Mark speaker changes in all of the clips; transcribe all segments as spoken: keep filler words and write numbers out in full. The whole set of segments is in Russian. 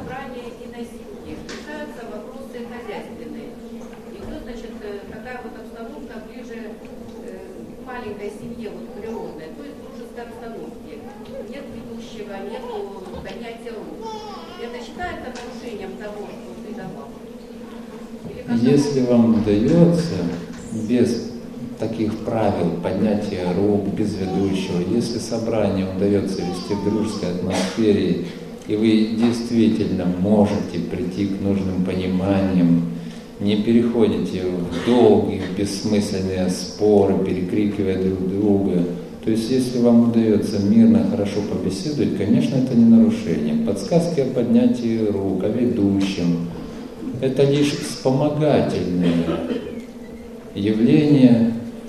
Speaker 1: собрания и на семье, решаются вопросы хозяйственные. Идет, значит, такая вот обстановка ближе к маленькой семье, вот природной, то есть дружеской обстановке. Нет ведущего, нет понятия рук. Это считается нарушением того, что ты давал?
Speaker 2: Если вам удается без таких правил поднятия рук, без ведущего, если собрание удается вести в дружеской атмосфере, и вы действительно можете прийти к нужным пониманиям, не переходите в долгие, бессмысленные споры, перекрикивая друг друга, то есть если вам удается мирно, хорошо побеседовать, конечно, это не нарушение. Подсказки о поднятии рук, о ведущем – это лишь вспомогательное явление.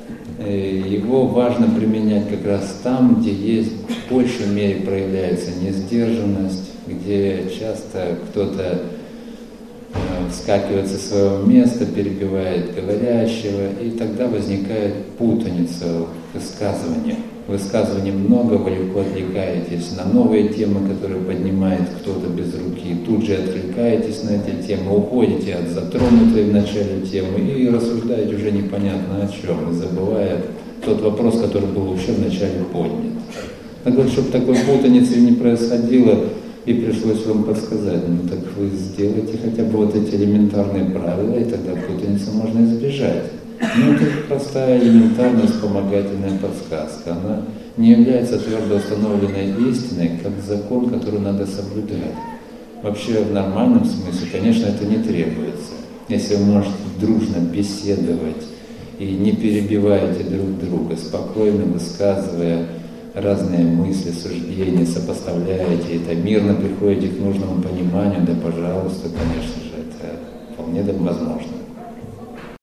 Speaker 2: Его важно применять как раз там, где есть в большей мере проявляется несдержанность, где часто кто-то вскакивает со своего места, перебивает говорящего, и тогда возникает путаница в высказываниях. Высказываний много, вы легко отвлекаетесь на новые темы, которые поднимает кто-то без руки, тут же отвлекаетесь на эти темы, уходите от затронутой в начале темы и рассуждаете уже непонятно о чем, забывая тот вопрос, который был вообще вначале поднят. Так вот, чтобы такой путаницы не происходило, и пришлось вам подсказать, ну так вы сделайте хотя бы вот эти элементарные правила, и тогда путаницу можно избежать. Ну, это простая, элементарная, вспомогательная подсказка. Она не является твердо установленной истиной, как закон, который надо соблюдать. Вообще, в нормальном смысле, конечно, это не требуется. Если вы можете дружно беседовать и не перебиваете друг друга, спокойно высказывая разные мысли, суждения, сопоставляете это, мирно приходите к нужному пониманию, да, пожалуйста, конечно же, это вполне возможно.